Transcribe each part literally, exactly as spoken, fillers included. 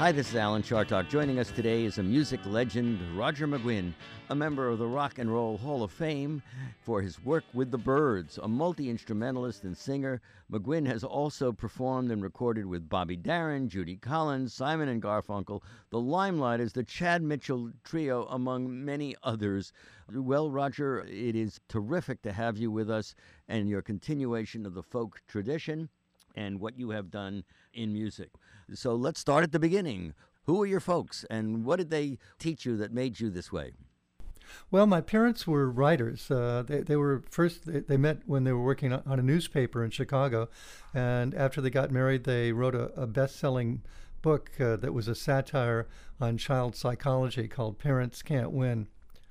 Hi, this is Alan Chartock. Joining us today is a music legend, Roger McGuinn, a member of the Rock and Roll Hall of Fame for his work with the Byrds. A multi-instrumentalist and singer, McGuinn has also performed and recorded with Bobby Darin, Judy Collins, Simon and Garfunkel. The limelight is the Chad Mitchell Trio, among many others. Well, Roger, it is terrific to have you with us and your continuation of the folk tradition and what you have done in music. So let's start at the beginning. Who are your folks, and what did they teach you that made you this way? Well, my parents were writers. Uh, they, they were first, they, they met when they were working on a newspaper in Chicago, and after they got married, they wrote a, a best-selling book uh, that was a satire on child psychology called Parents Can't Win.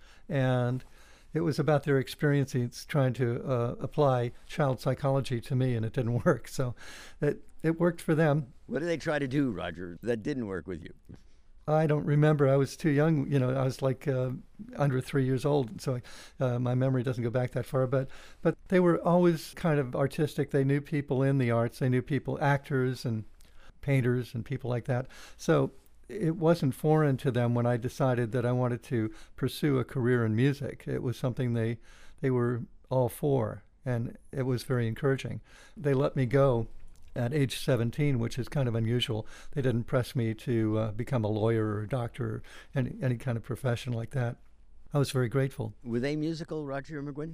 And it was about their experiences trying to uh, apply child psychology to me, and it didn't work. So it, it worked for them. What did they try to do, Roger, that didn't work with you? I don't remember. I was too young. You know, I was like uh, under three years old, so uh, my memory doesn't go back that far. But but they were always kind of artistic. They knew people in the arts. They knew people, actors and painters and people like that. So it wasn't foreign to them when I decided that I wanted to pursue a career in music. It was something they they were all for, and it was very encouraging. They let me go at age seventeen, which is kind of unusual. They didn't press me to uh, become a lawyer or a doctor or any, any kind of profession like that. I was very grateful. Were they musical, Roger McGuinn?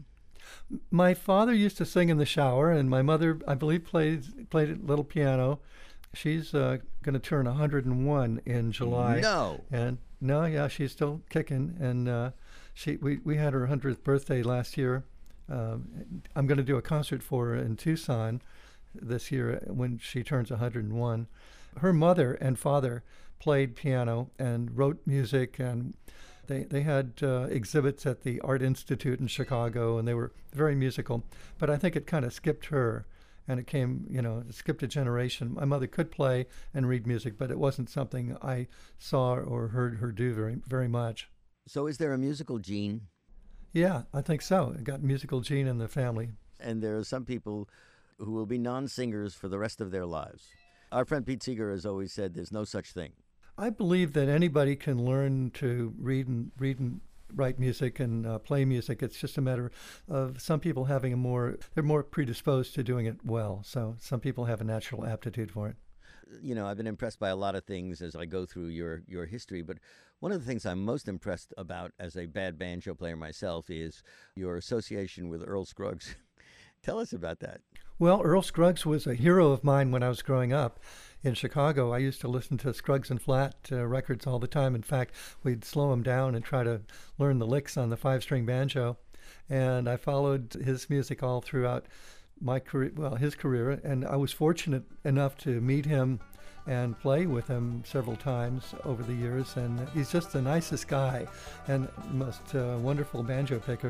My father used to sing in the shower, and my mother, I believe, played played a little piano. She's uh, going to turn one hundred and one in July. No. And no, yeah, she's still kicking. And uh, she we, we had her one hundredth birthday last year. Um, I'm going to do a concert for her in Tucson this year when she turns one hundred and one. Her mother and father played piano and wrote music, and they they had uh, exhibits at the Art Institute in Chicago, and they were very musical. But I think it kind of skipped her. And it came, you know, it skipped a generation. My mother could play and read music, but it wasn't something I saw or heard her do very, very much. So is there a musical gene? Yeah, I think so. It got musical gene in the family. And there are some people who will be non-singers for the rest of their lives. Our friend Pete Seeger has always said there's no such thing. I believe that anybody can learn to read and read and write music and uh, play music. It's just a matter of some people having a more, they're more predisposed to doing it well. So some people have a natural aptitude for it. You know, I've been impressed by a lot of things as I go through your, your history, but one of the things I'm most impressed about as a bad banjo player myself is your association with Earl Scruggs. Tell us about that. Well, Earl Scruggs was a hero of mine when I was growing up in Chicago. I used to listen to Scruggs and Flat uh, records all the time. In fact, we'd slow them down and try to learn the licks on the five-string banjo. And I followed his music all throughout my career, well, his career. And I was fortunate enough to meet him and play with him several times over the years. And he's just the nicest guy and most uh, wonderful banjo picker.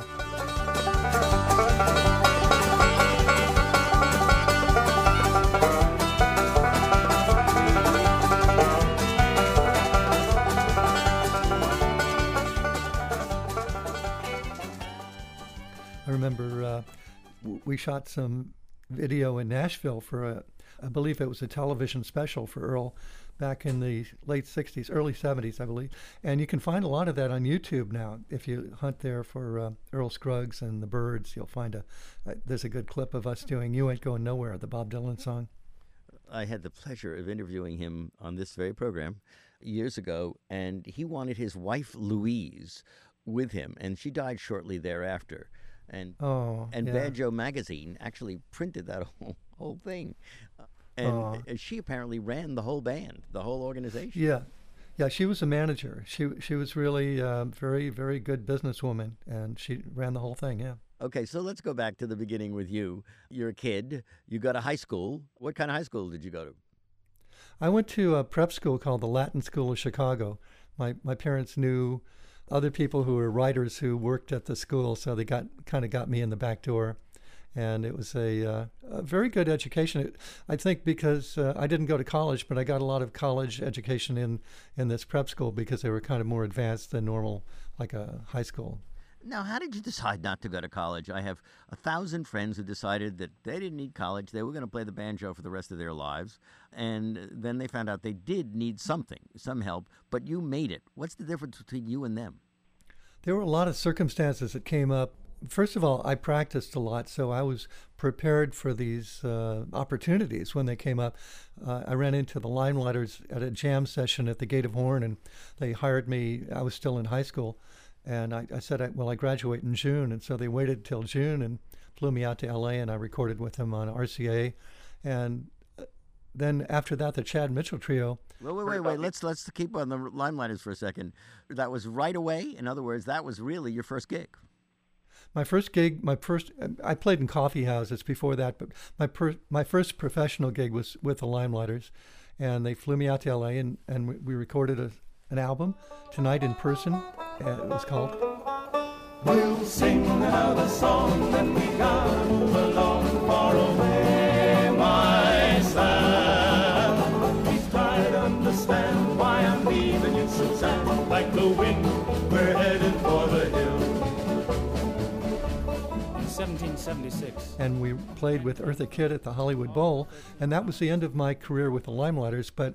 I remember uh, w- we shot some video in Nashville for a, I believe it was a television special for Earl back in the late sixties, early seventies, I believe. And you can find a lot of that on YouTube now. If you hunt there for uh, Earl Scruggs and the Byrds, you'll find a, uh, there's a good clip of us doing You Ain't Going Nowhere, the Bob Dylan song. I had the pleasure of interviewing him on this very program years ago, and he wanted his wife Louise with him, and she died shortly thereafter. And oh, and yeah. Banjo Magazine actually printed that whole, whole thing. And oh. she apparently ran the whole band, the whole organization. Yeah. Yeah, she was a manager. She she was really a uh, very, very good businesswoman, and she ran the whole thing, yeah. Okay, so let's go back to the beginning with you. You're a kid. You go to high school. What kind of high school did you go to? I went to a prep school called the Latin School of Chicago. My my parents knew other people who were writers who worked at the school, so they got kind of got me in the back door. And it was a, uh, a very good education. It, I think because uh, I didn't go to college, but I got a lot of college education in, in this prep school because they were kind of more advanced than normal, like a high school. Now, how did you decide not to go to college? I have a thousand friends who decided that they didn't need college. They were going to play the banjo for the rest of their lives. And then they found out they did need something, some help, but you made it. What's the difference between you and them? There were a lot of circumstances that came up. First of all, I practiced a lot, so I was prepared for these uh, opportunities when they came up. Uh, I ran into the Limelighters at a jam session at the Gate of Horn, and they hired me. I was still in high school, and I, I said, I, well, I graduate in June, and so they waited till June and flew me out to L A, and I recorded with them on R C A. And then after that, the Chad Mitchell Trio. Wait, wait, wait, wait. Let's let's keep on the Limelighters for a second. That was right away. In other words, that was really your first gig. My first gig, my first, I played in coffee houses before that, but my per, my first professional gig was with the Limelighters, and they flew me out to L A, and, and we, we recorded a, an album, Tonight in Person, and it was called. We'll sing another song that we got along far away, my son. Please try to understand why I'm leaving you so sad. Like the wind, we're headed for the hill. seventeen seventy-six. And we played with Eartha Kitt at the Hollywood Bowl, and that was the end of my career with the Limelighters. But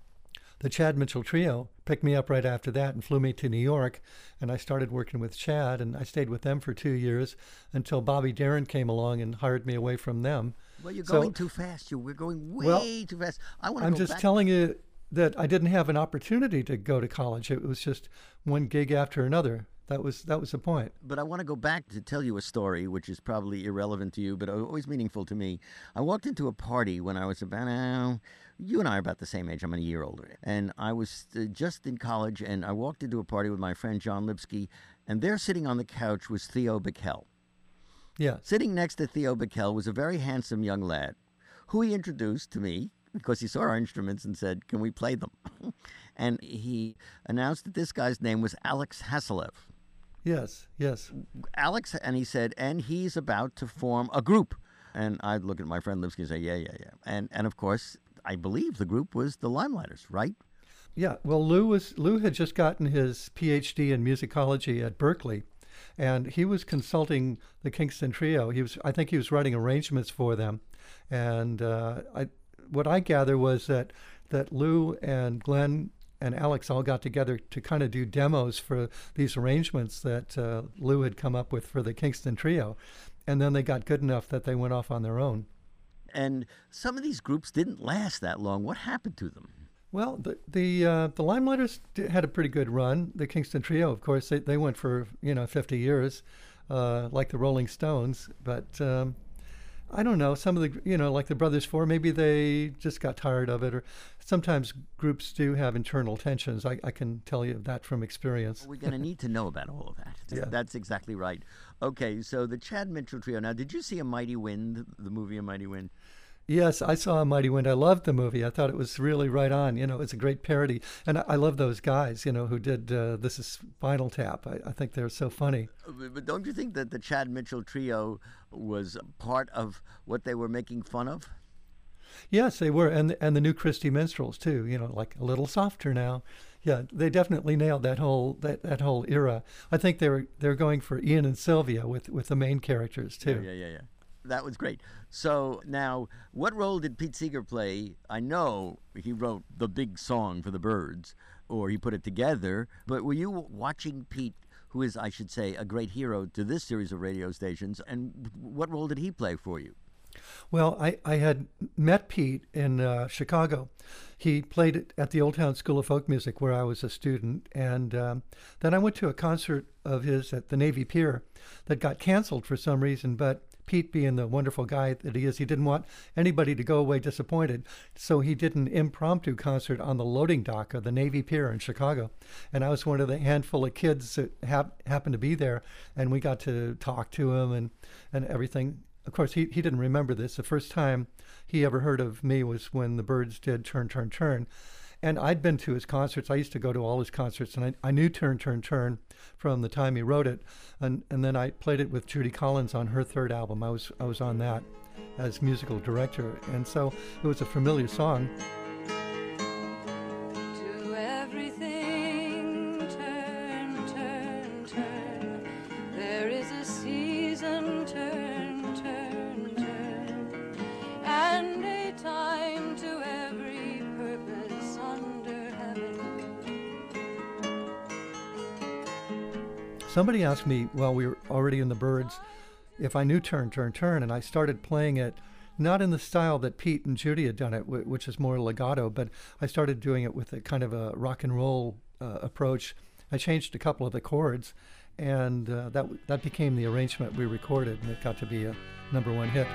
the Chad Mitchell Trio picked me up right after that and flew me to New York, and I started working with Chad, and I stayed with them for two years until Bobby Darin came along and hired me away from them. Well, you're So- going too fast. You we're going way Well, too fast. I want to I'm go just back. telling you that I didn't have an opportunity to go to college. It was just one gig after another. That was that was the point. But I want to go back to tell you a story, which is probably irrelevant to you, but always meaningful to me. I walked into a party when I was about, uh, you and I are about the same age. I'm a year older. And I was uh, just in college, and I walked into a party with my friend John Lipsky, and there sitting on the couch was Theo Bickel. Yeah. Sitting next to Theo Bickel was a very handsome young lad who he introduced to me because he saw our instruments and said, can we play them? And he announced that this guy's name was Alex Hasselev. Yes. Yes. Alex, and he said, and he's about to form a group. And I'd look at my friend Lipsky and say, yeah, yeah, yeah. And, and of course, I believe the group was the Limelighters, right? Yeah. Well, Lou was Lou had just gotten his P H D in musicology at Berkeley, and he was consulting the Kingston Trio. He was, I think, he was writing arrangements for them, and uh, I, what I gather was that that Lou and Glenn and Alex all got together to kind of do demos for these arrangements that uh, Lou had come up with for the Kingston Trio, and then they got good enough that they went off on their own. And some of these groups didn't last that long. What happened to them? Well, the the uh, the Limelighters d- had a pretty good run. The Kingston Trio, of course, they, they went for you know fifty years, uh, like the Rolling Stones. But um, I don't know. Some of the you know like the Brothers Four, maybe they just got tired of it. Or sometimes groups do have internal tensions. I, I can tell you that from experience. We're going to need to know about all of that. Yeah. That's exactly right. Okay, so the Chad Mitchell Trio. Now, did you see A Mighty Wind, the movie A Mighty Wind? Yes, I saw A Mighty Wind. I loved the movie. I thought it was really right on. You know, it's a great parody. And I, I love those guys, you know, who did uh, This Is Spinal Tap. I, I think they're so funny. But but don't you think that the Chad Mitchell Trio was part of what they were making fun of? Yes, they were. And, and the New Christy Minstrels, too, you know, like a little softer now. Yeah, they definitely nailed that whole that, that whole era. I think they were they're going for Ian and Sylvia with, with the main characters, too. Yeah, yeah, yeah. That was great. So now, what role did Pete Seeger play? I know he wrote the big song for the Byrds, or he put it together, but were you watching Pete, who is, I should say, a great hero to this series of radio stations, and what role did he play for you? Well, I, I had met Pete in uh, Chicago. He played at the Old Town School of Folk Music where I was a student. And um, then I went to a concert of his at the Navy Pier that got canceled for some reason. But Pete, being the wonderful guy that he is, he didn't want anybody to go away disappointed. So he did an impromptu concert on the loading dock of the Navy Pier in Chicago. And I was one of the handful of kids that hap- happened to be there. And we got to talk to him and, and everything. Of course, he, he didn't remember this. The first time he ever heard of me was when the Byrds did Turn, Turn, Turn. And I'd been to his concerts. I used to go to all his concerts, and I, I knew Turn, Turn, Turn from the time he wrote it. And, and then I played it with Judy Collins on her third album. I was I was on that as musical director. And so it was a familiar song. To everything, turn, turn, turn. Somebody asked me while we were already in the Byrds if I knew Turn, Turn, Turn, and I started playing it not in the style that Pete and Judy had done it, which is more legato, but I started doing it with a kind of a rock and roll uh, approach. I changed a couple of the chords, and uh, that that became the arrangement we recorded, and it got to be a number one hit.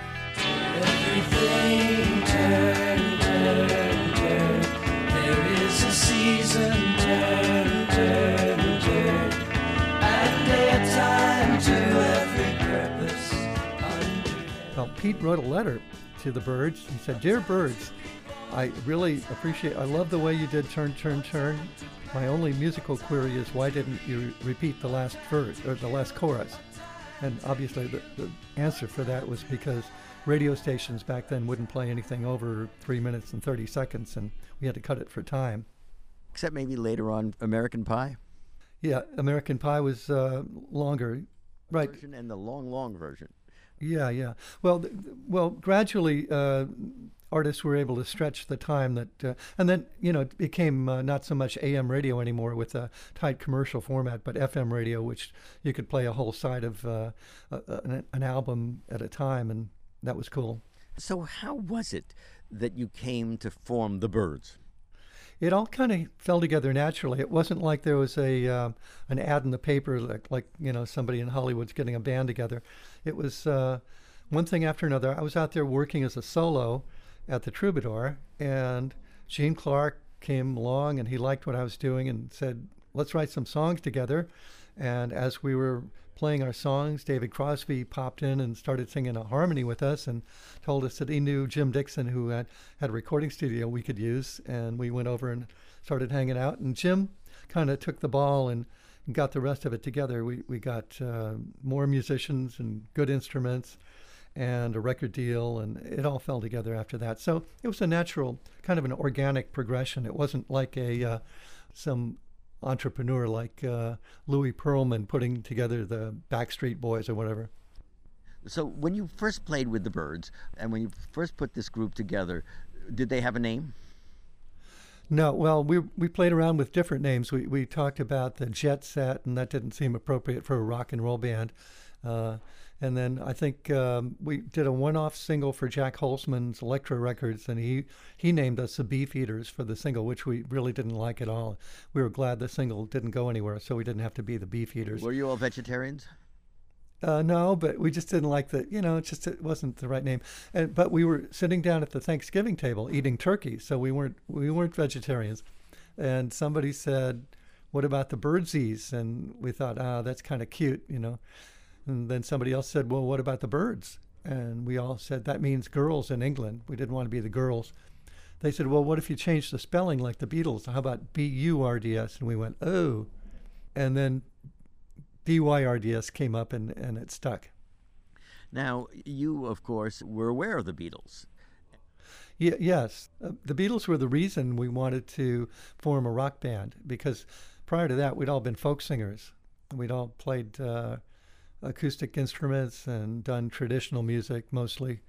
Everything turn, turn, turn. There is a season, turn, turn, turn. And a time to every purpose. Well, Pete wrote a letter to the Byrds. He said, "Dear Byrds, I really appreciate, I love the way you did Turn, Turn, Turn. My only musical query is why didn't you repeat the last verse, or the last chorus?" And obviously the, the answer for that was because radio stations back then wouldn't play anything over three minutes and thirty seconds, and we had to cut it for time. Except maybe later on American Pie? Yeah, American Pie was uh, longer. Right. Version and the long, long version. Yeah, yeah. Well, th- well, gradually uh, artists were able to stretch the time that, uh, and then, you know, it became uh, not so much A M radio anymore with a tight commercial format, but F M radio, which you could play a whole side of uh, a, an, an album at a time, and that was cool. So how was it that you came to form the Byrds? It all kind of fell together naturally. It wasn't like there was a uh, an ad in the paper, like, like you know somebody in Hollywood's getting a band together. It was uh, one thing after another. I was out there working as a solo at the Troubadour, and Gene Clark came along, and he liked what I was doing and said, "Let's write some songs together." And as we were playing our songs, David Crosby popped in and started singing a harmony with us and told us that he knew Jim Dixon, who had, had a recording studio we could use. And we went over and started hanging out. And Jim kind of took the ball and, and got the rest of it together. We, we got uh, more musicians and good instruments and a record deal, and it all fell together after that. So it was a natural, kind of an organic progression. It wasn't like a uh, some entrepreneur like uh, Louis Pearlman putting together the Backstreet Boys or whatever. So when you first played with the Byrds, and when you first put this group together, did they have a name? No, well, we we played around with different names. We we talked about the Jet Set, and that didn't seem appropriate for a rock and roll band. Uh, and then I think um, we did a one-off single for Jack Holzman's Elektra Records, and he, he named us the Beefeaters for the single, which we really didn't like at all. We were glad the single didn't go anywhere, so we didn't have to be the Beefeaters. Were you all vegetarians? Uh, no, but we just didn't like the, you know, it just it wasn't the right name. And but we were sitting down at the Thanksgiving table eating turkey, so we weren't we weren't vegetarians. And somebody said, "What about the Birdsies?" And we thought, ah, that's kind of cute, you know. And then somebody else said, "Well, what about the Byrds?" And we all said, "That means girls in England." We didn't want to be the girls. They said, "Well, what if you change the spelling like the Beatles? How about B U R D S?" And we went, "Oh." And then B Y R D S came up, and, and it stuck. Now, you, of course, were aware of the Beatles. Yeah, yes. Uh, the Beatles were the reason we wanted to form a rock band, because prior to that, we'd all been folk singers. We'd all played uh, acoustic instruments and done traditional music mostly.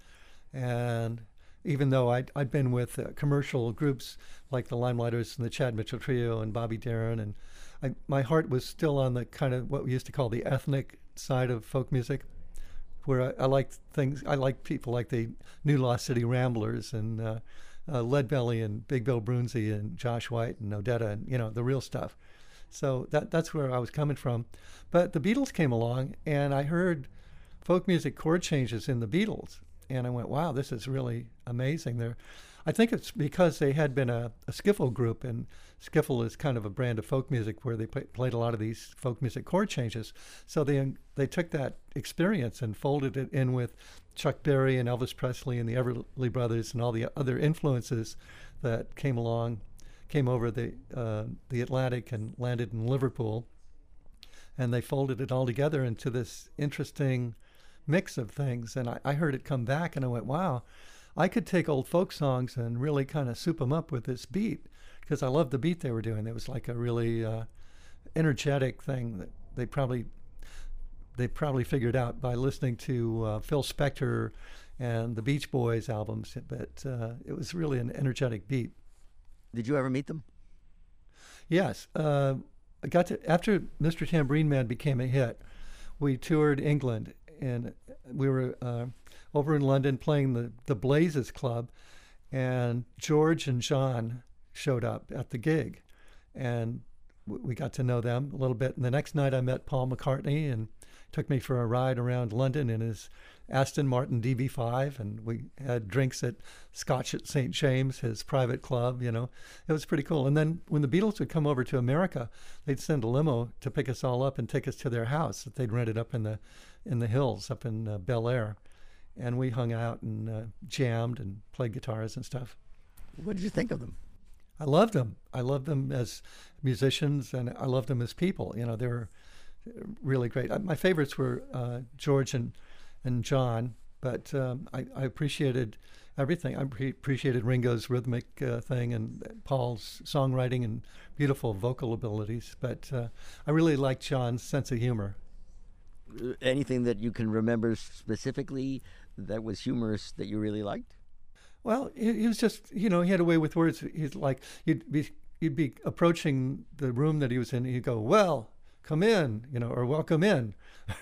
And even though I'd, I'd been with uh, commercial groups like the Limelighters and the Chad Mitchell Trio and Bobby Darin, and I, my heart was still on the kind of what we used to call the ethnic side of folk music, where I, I liked things. I liked people like the New Lost City Ramblers and uh, uh, Leadbelly and Big Bill Broonzy and Josh White and Odetta, and you know, the real stuff. So that that's where I was coming from. But the Beatles came along, and I heard folk music chord changes in the Beatles, and I went, "Wow, this is really amazing." There, I think it's because they had been a, a skiffle group, and skiffle is kind of a brand of folk music where they play, played a lot of these folk music chord changes. So they they took that experience and folded it in with Chuck Berry and Elvis Presley and the Everly Brothers and all the other influences that came along, came over the uh, the Atlantic and landed in Liverpool, and they folded it all together into this interesting mix of things. And I, I heard it come back, and I went, "Wow, I could take old folk songs and really kind of soup them up with this beat," because I loved the beat they were doing. It was like a really uh, energetic thing that they probably they probably figured out by listening to uh, Phil Spector and the Beach Boys albums. But uh, it was really an energetic beat. Did you ever meet them? Yes. Uh, I got to after Mister Tambourine Man became a hit, we toured England, and we were uh, over in London playing the the Blazes Club, and George and John showed up at the gig, and w- we got to know them a little bit. And the next night, I met Paul McCartney and took me for a ride around London in his Aston Martin D B five, and we had drinks at Scotch at Saint James, his private club. You know, it was pretty cool. And then when the Beatles would come over to America, they'd send a limo to pick us all up and take us to their house that they'd rented up in the in the hills up in uh, Bel Air, and we hung out and uh, jammed and played guitars and stuff. What did you think of them? I loved them. I loved them as musicians, and I loved them as people. You know, they were really great. My favorites were uh, George and and John, but um, I, I appreciated everything. I pre- appreciated Ringo's rhythmic uh, thing and Paul's songwriting and beautiful vocal abilities. But uh, I really liked John's sense of humor. Anything that you can remember specifically that was humorous that you really liked? Well, he, he was just, you know, he had a way with words. He's like, you'd be you'd be approaching the room that he was in, and he'd go, "Well, come in," you know, or "Welcome in."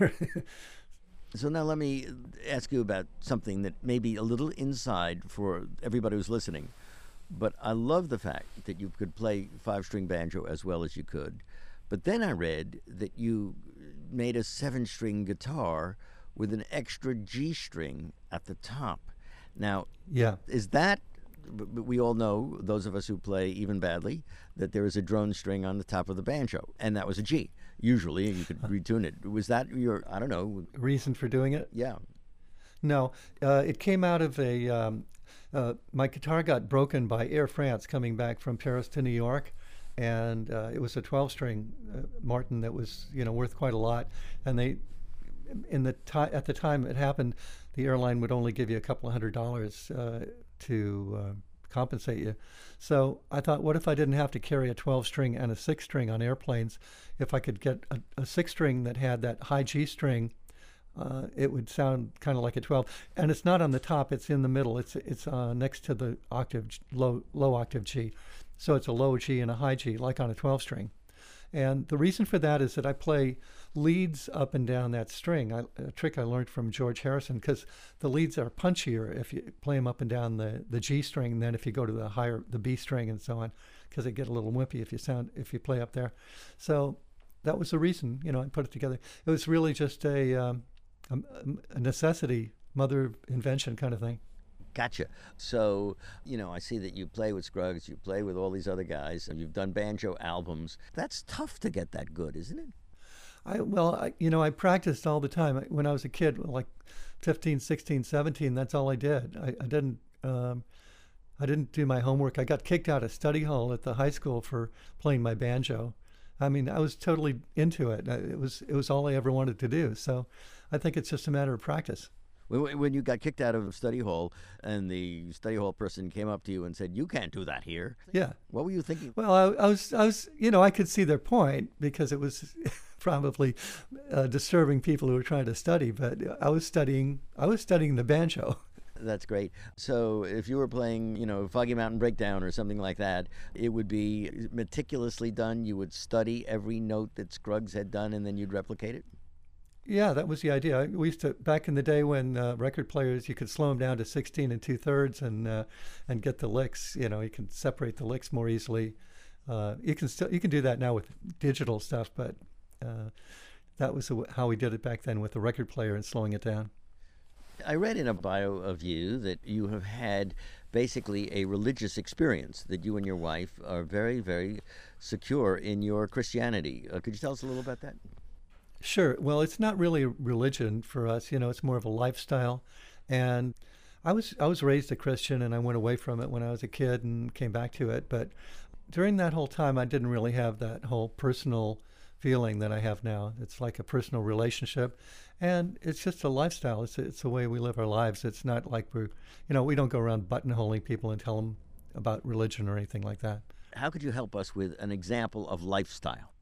So now let me ask you about something that may be a little inside for everybody who's listening. But I love the fact that you could play five-string banjo as well as you could. But then I read that you made a seven-string guitar with an extra G string at the top. Now, Yeah. is that, b- b- we all know, those of us who play even badly, that there is a drone string on the top of the banjo, and that was a G. Usually, you could retune it. Was that your, I don't know, Reason for doing it? yeah. No, uh, it came out of a. Um, uh, my guitar got broken by Air France coming back from Paris to New York, and uh, it was a twelve-string uh, Martin that was, you know, worth quite a lot. And they, in the ti- at the time it happened, the airline would only give you a couple of hundred dollars uh, to uh, compensate you. So I thought, what if I didn't have to carry a twelve-string and a six-string on airplanes? If I could get a, a six-string that had that high G string, uh, it would sound kind of like a twelve. And it's not on the top; it's in the middle. It's it's uh, next to the octave, G- low low octave G. So it's a low G and a high G, like on a twelve-string. And the reason for that is that I play leads up and down that string. I, a trick I learned from George Harrison, because the leads are punchier if you play them up and down the, the G string than if you go to the higher, the B string and so on, because they get a little wimpy if you sound if you play up there. So that was the reason, you know, I put it together. It was really just a, um, a, a necessity, mother invention kind of thing. Gotcha. So, you know, I see that you play with Scruggs, you play with all these other guys, and you've done banjo albums. That's tough to get that good, isn't it? I well, I, you know, I practiced all the time. When I was a kid, like fifteen, sixteen, seventeen, that's all I did. I, I didn't um, I didn't do my homework. I got kicked out of study hall at the high school for playing my banjo. I mean, I was totally into it. It was it was all I ever wanted to do. So I think it's just a matter of practice. When when you got kicked out of study hall and the study hall person came up to you and said, "You can't do that here," Yeah. what were you thinking? Well, I, I was, I was, you know, I could see their point because it was probably uh, disturbing people who were trying to study. But I was studying, I was studying the banjo. That's great. So if you were playing, you know, Foggy Mountain Breakdown or something like that, it would be meticulously done. You would study every note that Scruggs had done, and then you'd replicate it. Yeah, that was the idea. We used to back in the day when uh, record players, you could slow them down to sixteen and two thirds and uh, and get the licks. You know, you can separate the licks more easily. Uh, you can still you can do that now with digital stuff, but uh, that was the, how we did it back then with the record player and slowing it down. I read in a bio of you that you have had basically a religious experience, that you and your wife are very, very secure in your Christianity. Uh, could you tell us a little about that? Sure. Well, it's not really a religion for us. You know, it's more of a lifestyle. And I was I was raised a Christian, and I went away from it when I was a kid and came back to it. But during that whole time, I didn't really have that whole personal feeling that I have now. It's like a personal relationship, and it's just a lifestyle. It's it's the way we live our lives. It's not like we're, you know, we don't go around buttonholing people and tell them about religion or anything like that. How could you help us with an example of lifestyle?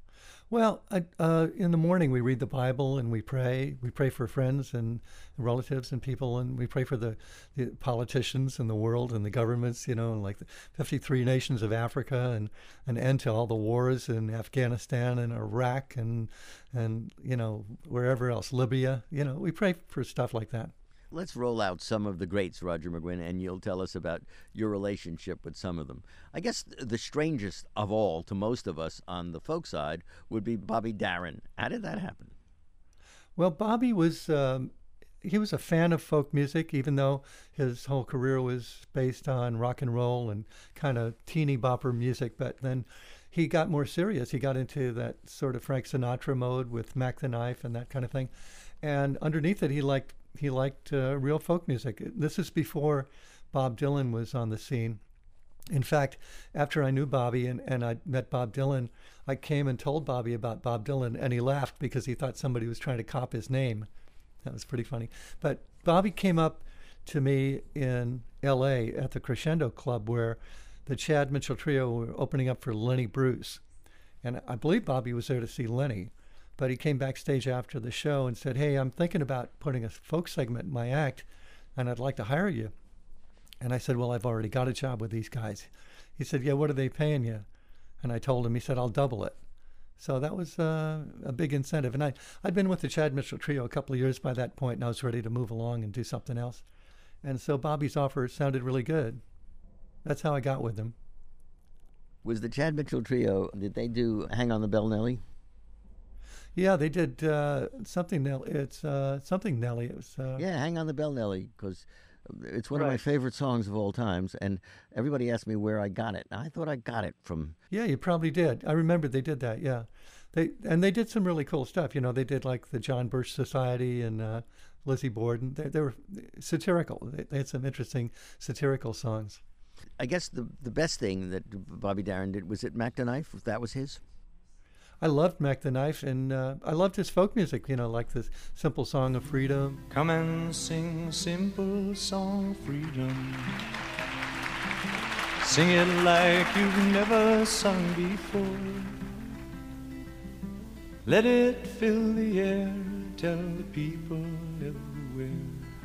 Well, I, uh, in the morning we read the Bible and we pray. We pray for friends and relatives and people, and we pray for the, the politicians and the world and the governments, you know, and like the fifty-three nations of Africa, and an end to all the wars in Afghanistan and Iraq and, and you know, wherever else, Libya. You know, we pray for stuff like that. Let's roll out some of the greats, Roger McGuinn, and you'll tell us about your relationship with some of them. I guess the strangest of all to most of us on the folk side would be Bobby Darin. How did that happen? Well, Bobby was um, he was a fan of folk music, even though his whole career was based on rock and roll and kind of teeny bopper music. But then he got more serious. He got into that sort of Frank Sinatra mode with Mac the Knife and that kind of thing. And underneath it, he liked he liked uh, real folk music. This is before Bob Dylan was on the scene. In fact, after I knew Bobby and, and I met Bob Dylan, I came and told Bobby about Bob Dylan, and he laughed because he thought somebody was trying to cop his name. That was pretty funny. But Bobby came up to me in L A at the Crescendo Club, where the Chad Mitchell Trio were opening up for Lenny Bruce. And I believe Bobby was there to see Lenny. But he came backstage after the show and said, "Hey, I'm thinking about putting a folk segment in my act, and I'd like to hire you." And I said, "Well, I've already got a job with these guys." He said, "Yeah, what are they paying you?" And I told him. He said, "I'll double it." So that was uh, a big incentive. And I, I'd been with the Chad Mitchell Trio a couple of years by that point, and I was ready to move along and do something else. And so Bobby's offer sounded really good. That's how I got with him. Was the Chad Mitchell Trio, did they do Hang on the Bell, Nellie? Yeah, they did uh, something. Nelly. It's uh, something Nelly. It was. Uh, Yeah, Hang on the Bell, Nellie, because it's one of my Right. favorite songs of all times, and everybody asked me where I got it. I thought I got it from... Yeah, you probably did. I remember they did that. Yeah, they and they did some really cool stuff. You know, they did like the John Birch Society and uh, Lizzie Borden. They, they were satirical. They, they had some interesting satirical songs. I guess the the best thing that Bobby Darin did was it Mac the Knife, if that was his? I loved Mac the Knife, and uh, I loved his folk music. You know, like this simple song of freedom. Come and sing a simple song of freedom. Sing it like you've never sung before. Let it fill the air, tell the people everywhere.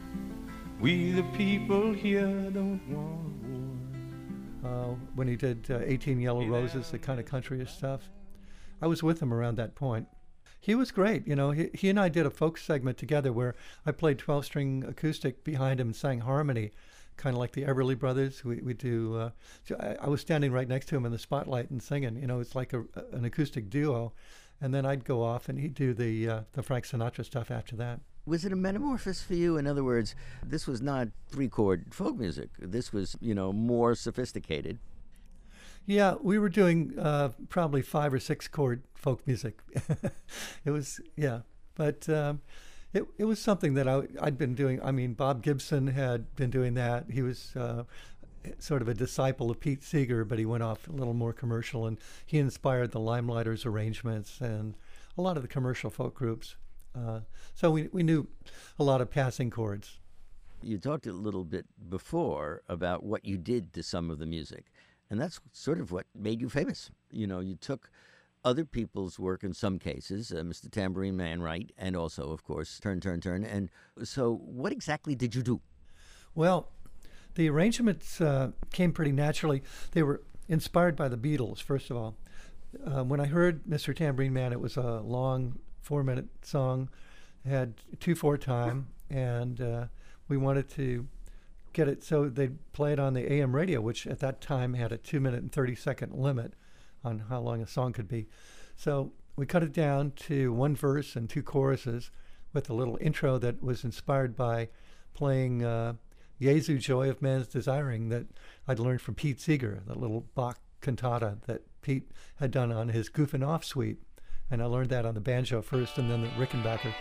We the people here don't want war. Uh, when he did uh, eighteen Yellow Roses, the kind of countryish stuff. I was with him around that point. He was great. You know, he, he and I did a folk segment together where I played twelve-string acoustic behind him and sang harmony, kind of like the Everly Brothers. We we do. Uh, so I, I was standing right next to him in the spotlight and singing. You know, it's like a, an acoustic duo, and then I'd go off and he'd do the uh, the Frank Sinatra stuff after that. Was it a metamorphosis for you? In other words, this was not three-chord folk music. This was, you know, more sophisticated. Yeah, we were doing uh, probably five or six chord folk music. It was, yeah, but um, it it was something that I, I'd been doing. I mean, Bob Gibson had been doing that. He was uh, sort of a disciple of Pete Seeger, but he went off a little more commercial, and he inspired the Limelighters arrangements and a lot of the commercial folk groups. Uh, so we we knew a lot of passing chords. You talked a little bit before about what you did to some of the music. And that's sort of what made you famous. You know, you took other people's work in some cases, uh, Mister Tambourine Man, right? And also, of course, Turn, Turn, Turn. And so what exactly did you do? Well, the arrangements uh, came pretty naturally. They were inspired by the Beatles, first of all. Uh, when I heard Mister Tambourine Man, it was a long four-minute song. It had two four time, and uh, we wanted to get it so they'd play it on the A M radio, which at that time had a two minute and thirty second limit on how long a song could be. So we cut it down to one verse and two choruses with a little intro that was inspired by playing uh, Jesu Joy of Man's Desiring that I'd learned from Pete Seeger, the little Bach cantata that Pete had done on his Goofin' Off suite. And I learned that on the banjo first and then the Rickenbacker.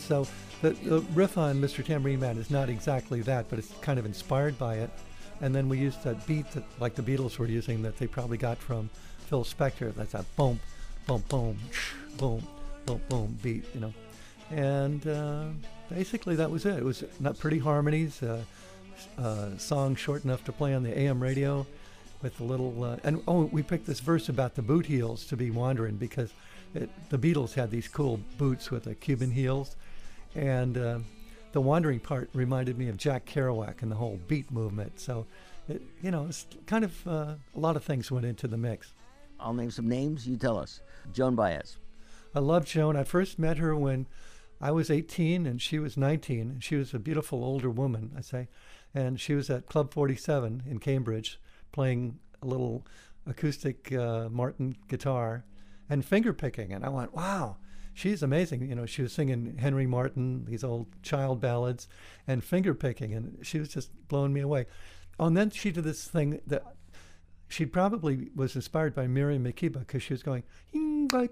So the, the riff on Mister Tambourine Man is not exactly that, but it's kind of inspired by it. And then we used that beat that, like the Beatles were using, that they probably got from Phil Spector. That's a boom, boom, boom, boom, boom, boom beat, you know. And uh, basically that was it. It was not pretty harmonies, uh, uh, song short enough to play on the A M radio with a little, uh, and oh, we picked this verse about the boot heels to be wandering because it, the Beatles had these cool boots with the Cuban heels. And uh, the wandering part reminded me of Jack Kerouac and the whole beat movement. So, it, you know, it's kind of uh, a lot of things went into the mix. I'll name some names. You tell us. Joan Baez. I love Joan. I first met her when I was eighteen and she was nineteen. And she was a beautiful older woman, I say. And she was at Club forty-seven in Cambridge playing a little acoustic uh, Martin guitar and finger picking. And I went, wow. She's amazing. You know, she was singing Henry Martin, these old child ballads, and finger picking, and she was just blowing me away. Oh, and then she did this thing that she probably was inspired by Miriam Makeba because she was going, you know,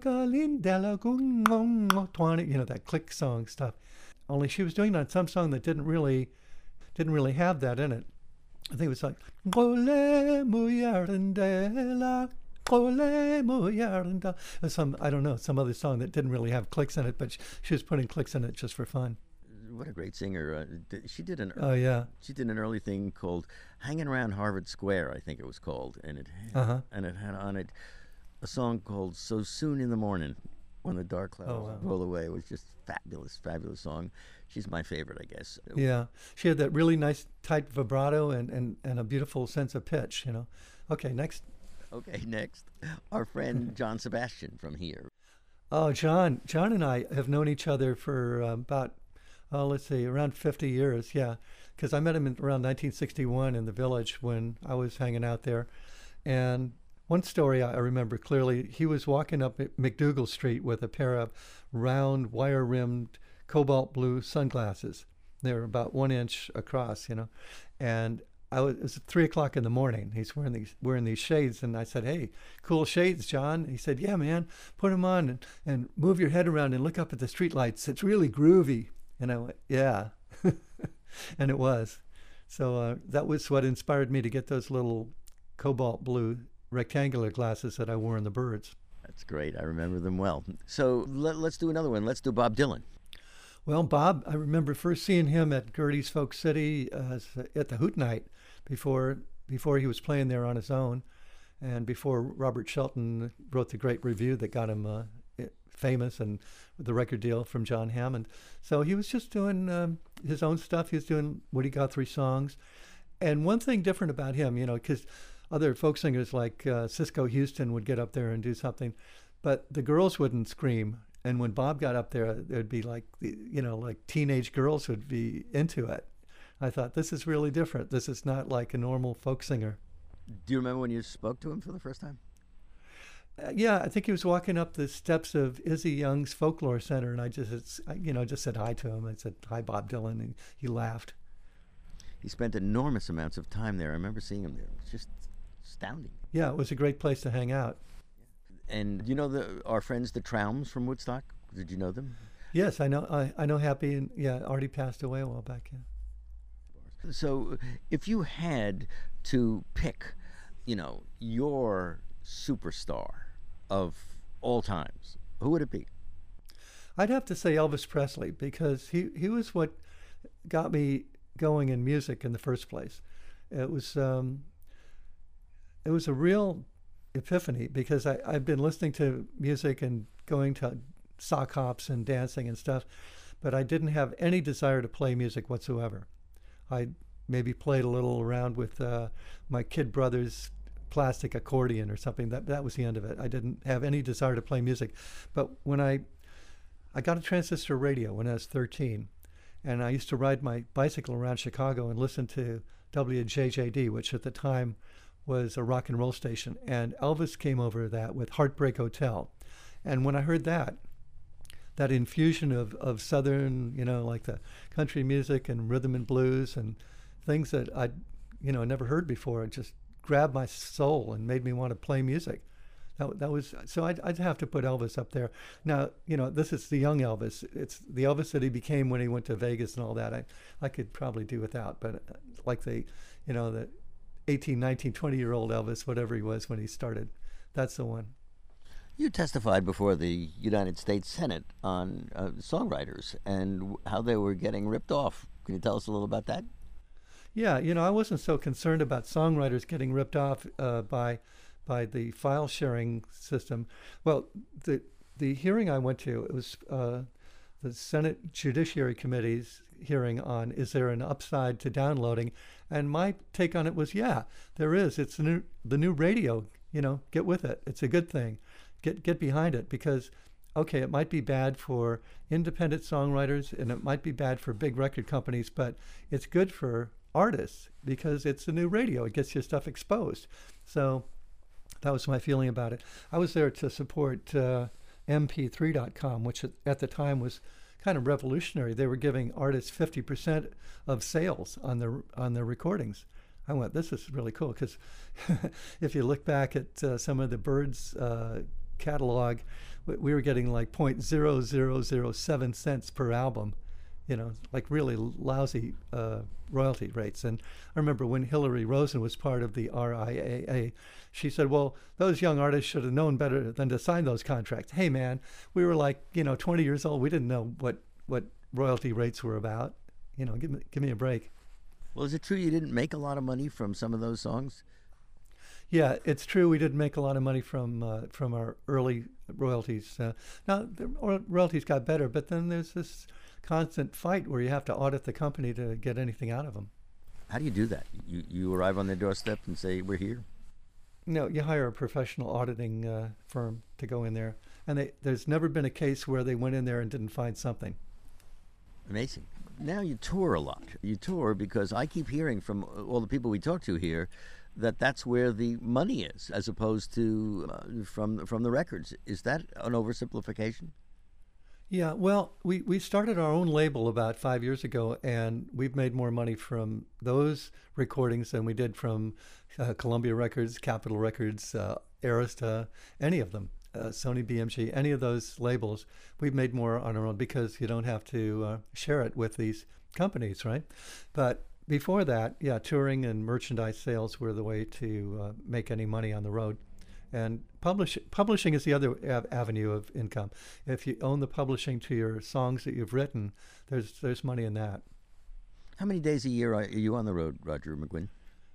that click song stuff. Only she was doing it on some song that didn't really, didn't really have that in it. I think it was like, some, I don't know, some other song that didn't really have clicks in it, but she, she was putting clicks in it just for fun. What a great singer. Uh, she did an oh yeah she did an early thing called Hanging Around Harvard Square, I think it was called, and it had, uh-huh. and it had on it a song called So Soon in the Morning When the Dark Clouds oh, wow. Roll Away. It was just fabulous, fabulous song. She's my favorite, I guess. Yeah, she had that really nice tight vibrato and, and, and a beautiful sense of pitch, you know. Okay, next. Okay, next, our friend John Sebastian from here. Oh, John. John and I have known each other for uh, about, oh, let's see, around fifty years, yeah. Because I met him in around nineteen sixty-one in the Village when I was hanging out there. And one story I remember clearly, he was walking up McDougal Street with a pair of round, wire-rimmed, cobalt blue sunglasses. They were about one inch across, you know. And I was, it was three o'clock in the morning. He's wearing these wearing these shades, and I said, "Hey, cool shades, John." He said, "Yeah, man, put them on and, and move your head around and look up at the streetlights. It's really groovy." And I went, "Yeah," and it was. So uh, that was what inspired me to get those little cobalt blue rectangular glasses that I wore in the Byrds. That's great. I remember them well. So let, let's do another one. Let's do Bob Dylan. Well, Bob, I remember first seeing him at Gertie's Folk City uh, at the Hoot Night before before he was playing there on his own, and before Robert Shelton wrote the great review that got him uh, famous and the record deal from John Hammond. So he was just doing um, his own stuff. He was doing Woody Guthrie songs. And one thing different about him, you know, because other folk singers like uh, Cisco Houston would get up there and do something, but the girls wouldn't scream. And when Bob got up there, there'd be like, you know, like teenage girls would be into it. I thought, this is really different. This is not like a normal folk singer. Do you remember when you spoke to him for the first time? Uh, yeah, I think he was walking up the steps of Izzy Young's Folklore Center, and I just, you know, just said hi to him. I said, "Hi, Bob Dylan," and he laughed. He spent enormous amounts of time there. I remember seeing him there. It was just astounding. Yeah, it was a great place to hang out. And you know the our friends, the Traums from Woodstock? Did you know them? Yes, I know. I, I know Happy, and yeah, already passed away a while back. Yeah. So, if you had to pick, you know, your superstar of all times, who would it be? I'd have to say Elvis Presley, because he, he was what got me going in music in the first place. It was um, it was a real epiphany, because I, I've been listening to music and going to sock hops and dancing and stuff, but I didn't have any desire to play music whatsoever. I maybe played a little around with uh, my kid brother's plastic accordion or something. That that was the end of it. I didn't have any desire to play music. But when I I got a transistor radio when I was thirteen, and I used to ride my bicycle around Chicago and listen to W J J D, which at the time was a rock and roll station. And Elvis came over that with Heartbreak Hotel. And when I heard that, that infusion of, of Southern, you know, like the country music and rhythm and blues and things that I'd, you know, never heard before, it just grabbed my soul and made me want to play music. That, that was so. I'd, I'd have to put Elvis up there. Now, you know, this is the young Elvis. It's the Elvis that he became when he went to Vegas and all that. I, I could probably do without. But uh, like the, you know, the eighteen, nineteen, twenty year old Elvis, whatever he was when he started, that's the one. You testified before the United States Senate on uh, songwriters and w- how they were getting ripped off. Can you tell us a little about that? Yeah, you know, I wasn't so concerned about songwriters getting ripped off uh, by by the file sharing system. Well, the the hearing I went to, it was uh, the Senate Judiciary Committee's hearing on is there an upside to downloading, and my take on it was yeah, there is. It's the new the new radio. You know, get with it. It's a good thing. Get get behind it because. Okay, it might be bad for independent songwriters and it might be bad for big record companies, but it's good for artists because it's a new radio. It gets your stuff exposed. So that was my feeling about it. I was there to support uh, M P three dot com, which at, at the time was kind of revolutionary. They were giving artists fifty percent of sales on their on their recordings. I went, this is really cool because if you look back at uh, some of the Byrds uh, catalog, we were getting like zero point zero zero zero seven cents per album, you know, like really lousy uh, royalty rates. And I remember when Hillary Rosen was part of the R I A A, she said, well, those young artists should have known better than to sign those contracts. Hey, man, we were like, you know, twenty years old. We didn't know what, what royalty rates were about. You know, give me, give me a break. Well, is it true you didn't make a lot of money from some of those songs? Yeah, it's true. We didn't make a lot of money from uh, from our early royalties. Uh, now the royalties got better, but then there's this constant fight where you have to audit the company to get anything out of them. How do you do that? You you arrive on their doorstep and say, we're here? No, you hire a professional auditing uh, firm to go in there, and they, there's never been a case where they went in there and didn't find something. Amazing. Now you tour a lot. You tour because I keep hearing from all the people we talk to here that that's where the money is, as opposed to uh, from from the records. Is that an oversimplification? Yeah, well, we, we started our own label about five years ago, and we've made more money from those recordings than we did from uh, Columbia Records, Capitol Records, uh, Arista, any of them, uh, Sony B M G, any of those labels. We've made more on our own because you don't have to uh, share it with these companies, right? But before that, yeah, touring and merchandise sales were the way to uh, make any money on the road. And publish, publishing is the other av- avenue of income. If you own the publishing to your songs that you've written, there's there's money in that. How many days a year are you on the road, Roger McGuinn?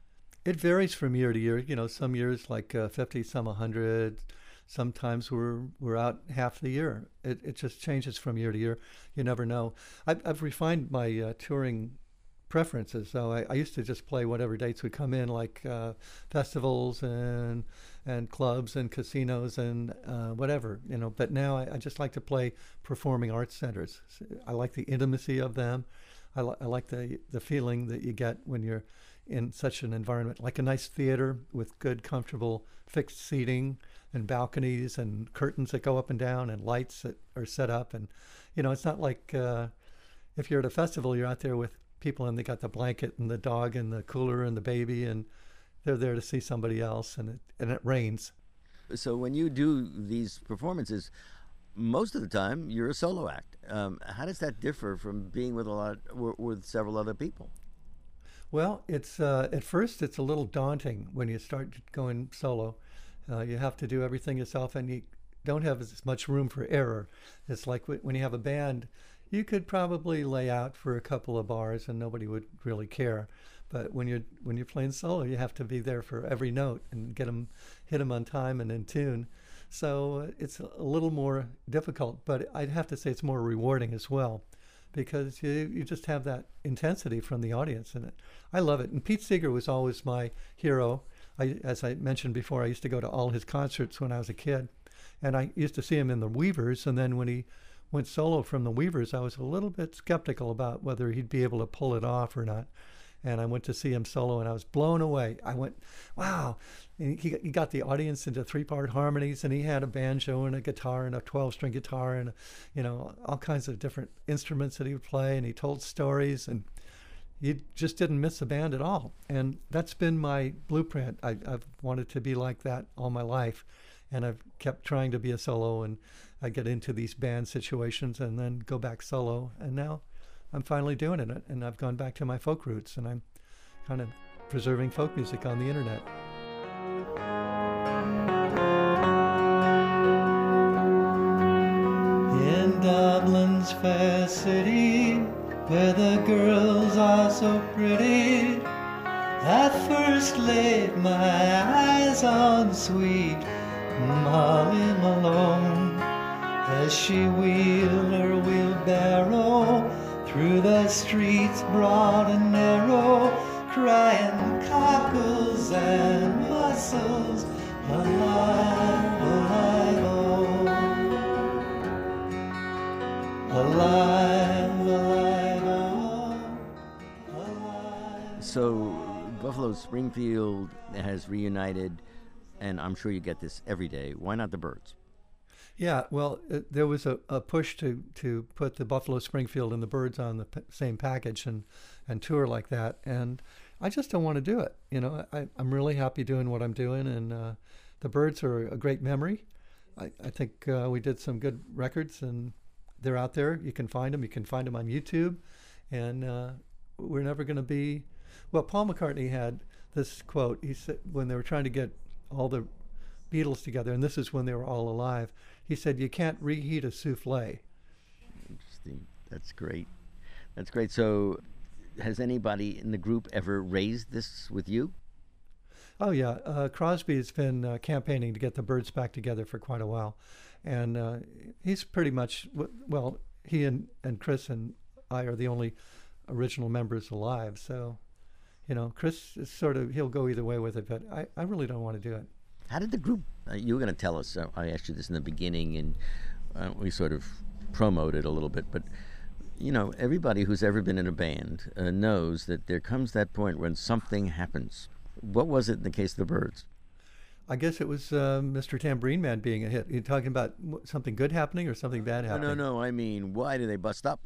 It varies from year to year. You know, some years like uh, fifty, some one hundred. Sometimes we're we're out half the year. It it just changes from year to year. You never know. I've, I've refined my uh, touring preferences. So I, I used to just play whatever dates would come in, like uh, festivals and and clubs and casinos and uh, whatever, you know. But now I, I just like to play performing arts centers. I like the intimacy of them. I, li- I like the the feeling that you get when you're in such an environment, like a nice theater with good, comfortable, fixed seating and balconies and curtains that go up and down and lights that are set up. And, you know, it's not like uh, if you're at a festival, you're out there with people and they got the blanket and the dog and the cooler and the baby and they're there to see somebody else, and it, and it rains. So when you do these performances, most of the time you're a solo act. Um, how does that differ from being with a lot with several other people? Well, it's uh, at first it's a little daunting when you start going solo. Uh, you have to do everything yourself, and you don't have as much room for error. It's like when you have a band, you could probably lay out for a couple of bars and nobody would really care. But when you're when you're playing solo, you have to be there for every note and get them, hit them on time and in tune. So uh, it's a little more difficult, but I'd have to say it's more rewarding as well, because you you just have that intensity from the audience in it. I love it. And Pete Seeger was always my hero. I, as I mentioned before, I used to go to all his concerts when I was a kid, and I used to see him in the Weavers. And then when he went solo from the Weavers, I was a little bit skeptical about whether he'd be able to pull it off or not. And I went to see him solo, and I was blown away. I went, wow. And he, he got the audience into three-part harmonies, and he had a banjo and a guitar and a twelve-string guitar and, you know, all kinds of different instruments that he would play, and he told stories, and you just didn't miss the band at all. And that's been my blueprint. I, I've wanted to be like that all my life. and I've kept trying to be a solo, and I get into these band situations and then go back solo, and now I'm finally doing it, and I've gone back to my folk roots, and I'm kind of preserving folk music on the internet. In Dublin's fair city, where the girls are so pretty, I first laid my eyes on sweet Molly Malone, as she wheeled her wheelbarrow through the streets broad and narrow, crying cockles and mussels, alive, alive, oh. Alive, alive, oh. Alive. So Buffalo Springfield has reunited, and I'm sure you get this every day. Why not the Byrds? Yeah, well, uh, there was a, a push to, to put the Buffalo Springfield and the Byrds on the p- same package and, and tour like that, and I just don't want to do it. You know, I, I'm really happy doing what I'm doing, and uh, the Byrds are a great memory. I, I think uh, we did some good records, and they're out there. You can find them. You can find them on YouTube, and uh, we're never going to be... Well, Paul McCartney had this quote. He said when they were trying to get all the Beatles together, and this is when they were all alive, he said, you can't reheat a souffle. Interesting. That's great. That's great. So has anybody in the group ever raised this with you? Oh, yeah. Uh, Crosby's been uh, campaigning to get the Byrds back together for quite a while. And uh, he's pretty much, well, he and, and Chris and I are the only original members alive. So, you know, Chris is sort of, he'll go either way with it, but I, I really don't want to do it. How did the group, uh, you were going to tell us, uh, I asked you this in the beginning, and uh, we sort of promoted a little bit, but, you know, everybody who's ever been in a band uh, knows that there comes that point when something happens. What was it in the case of the Byrds? I guess it was uh, Mister Tambourine Man being a hit. You're talking about something good happening or something bad happening? No, no, no. I mean, why did they bust up?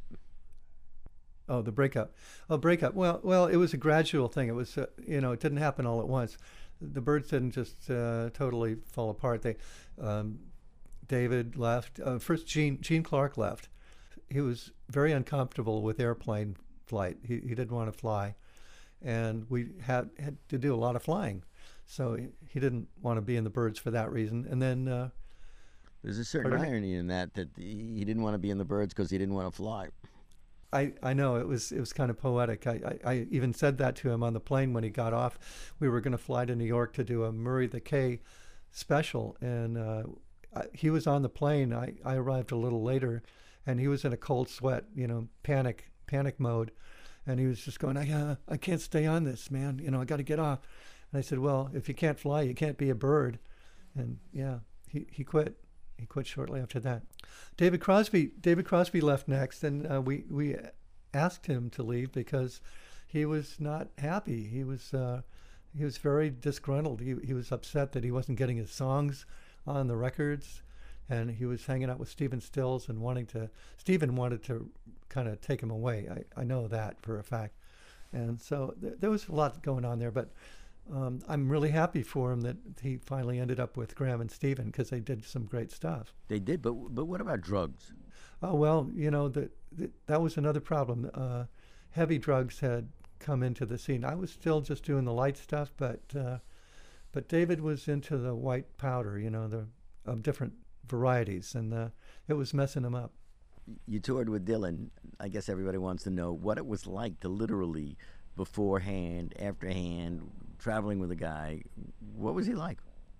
Oh, the breakup. Oh, breakup. Well, well, it was a gradual thing. It was, uh, you know, it didn't happen all at once. The Byrds didn't just uh, totally fall apart. They, um, David left. Uh, first, Gene Gene Clark left. He was very uncomfortable with airplane flight. He he didn't want to fly, and we had had to do a lot of flying, so he, he didn't want to be in the Byrds for that reason. And then uh, there's a certain pardon? irony in that that he didn't want to be in the Byrds because he didn't want to fly. I, I know it was it was kind of poetic. I, I, I even said that to him on the plane when he got off. We were going to fly to New York to do a Murray the K special, and uh, I, he was on the plane. I, I arrived a little later, and he was in a cold sweat, you know, panic panic mode, and he was just going, I uh, I can't stay on this, man. You know, I got to get off. And I said, well, if you can't fly, you can't be a bird. And yeah, he, he quit. He quit shortly after that. David Crosby. David Crosby left next, and uh, we we asked him to leave because he was not happy. He was uh, he was very disgruntled. He he was upset that he wasn't getting his songs on the records, and he was hanging out with Stephen Stills and wanting to. Stephen wanted to kind of take him away. I I know that for a fact, and so th- there was a lot going on there, but. Um, I'm really happy for him that he finally ended up with Graham and Stephen because they did some great stuff. They did, but but what about drugs? Oh, well, you know, the, the, that was another problem. Uh, heavy drugs had come into the scene. I was still just doing the light stuff, but uh, but David was into the white powder, you know, the of different varieties, and uh, it was messing him up. You toured with Dylan. I guess everybody wants to know what it was like to literally beforehand, afterhand, traveling with a guy. What was he like?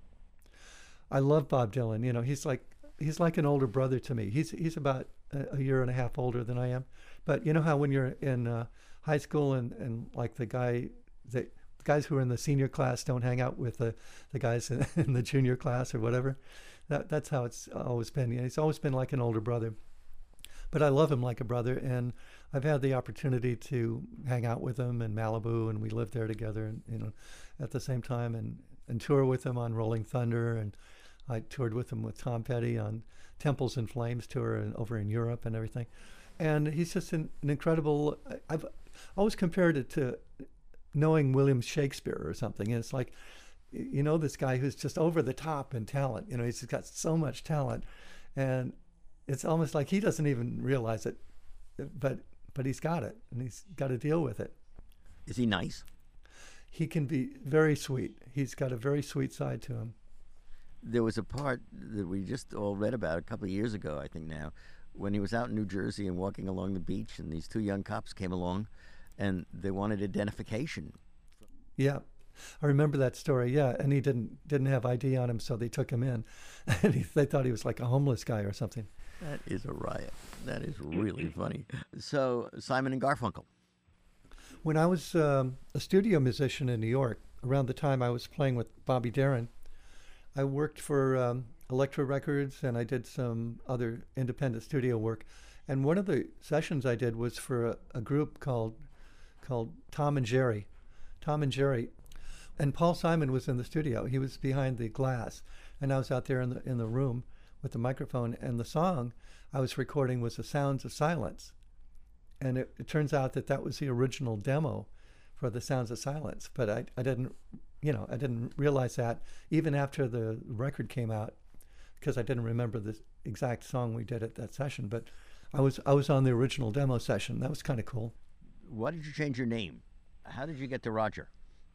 I love Bob Dylan. You know, he's like he's like an older brother to me. He's he's about a, a year and a half older than I am. But you know how when you're in uh, high school and, and like the guy, the, the guys who are in the senior class don't hang out with the, the guys in, in the junior class or whatever. That that's how it's always been. You know, he's always been like an older brother. But I love him like a brother, and I've had the opportunity to hang out with him in Malibu, and we lived there together, and you know, at the same time, and, and tour with him on Rolling Thunder, and I toured with him with Tom Petty on Temples in Flames tour and over in Europe and everything. And he's just an, an incredible. I've always compared it to knowing William Shakespeare or something. And it's like you know, this guy who's just over the top in talent. You know, he's got so much talent, and it's almost like he doesn't even realize it, but but he's got it, and he's got to deal with it. Is he nice? He can be very sweet. He's got a very sweet side to him. There was a part that we just all read about a couple of years ago, I think now, when he was out in New Jersey and walking along the beach, and these two young cops came along, and they wanted identification. Yeah, I remember that story. Yeah, and he didn't didn't have I D on him, so they took him in, and he, they thought he was like a homeless guy or something. That is a riot. That is really funny. So, Simon and Garfunkel. When I was um, a studio musician in New York, around the time I was playing with Bobby Darin, I worked for um, Elektra Records, and I did some other independent studio work. And one of the sessions I did was for a, a group called called Tom and Jerry. Tom and Jerry. And Paul Simon was in the studio. He was behind the glass, and I was out there in the in the room with the microphone, and the song I was recording was The Sounds of Silence. And it, it turns out that that was the original demo for The Sounds of Silence. But I, I didn't, you know, I didn't realize that even after the record came out, because I didn't remember the exact song we did at that session. But I was I was on the original demo session. That was kind of cool. Why did you change your name? How did you get to Roger?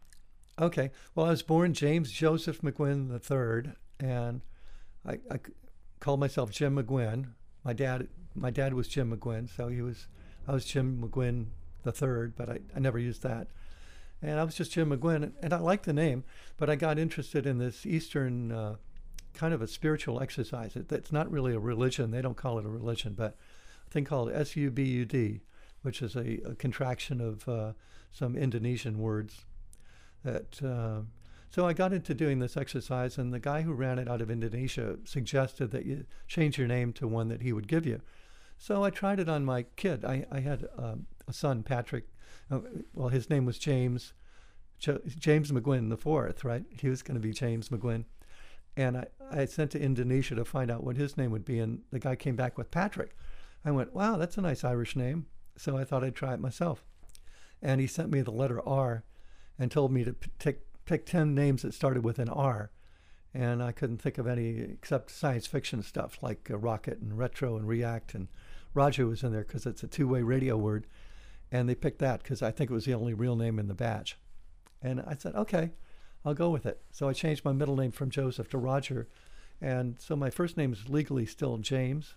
Okay. Well, I was born James Joseph McGuinn the third, and I, I called myself Jim McGuinn. My dad, my dad was Jim McGuinn, so he was, I was Jim McGuinn the third, but I, I never used that. And I was just Jim McGuinn, and I liked the name, but I got interested in this Eastern uh, kind of a spiritual exercise. It, it's not really a religion. They don't call it a religion, but a thing called S U B U D, which is a, a contraction of uh, some Indonesian words. That uh, so I got into doing this exercise, and the guy who ran it out of Indonesia suggested that you change your name to one that he would give you. So I tried it on my kid. I, I had um, a son, Patrick. Uh, well, his name was James, jo- James McGuinn the fourth, right? He was going to be James McGuinn. And I, I sent to Indonesia to find out what his name would be, and the guy came back with Patrick. I went, wow, that's a nice Irish name. So I thought I'd try it myself. And he sent me the letter R and told me to p- take, pick ten names that started with an R. And I couldn't think of any except science fiction stuff like uh, Rocket and Retro and React. And Roger was in there because it's a two-way radio word. And they picked that because I think it was the only real name in the batch. And I said, okay, I'll go with it. So I changed my middle name from Joseph to Roger. And so my first name is legally still James,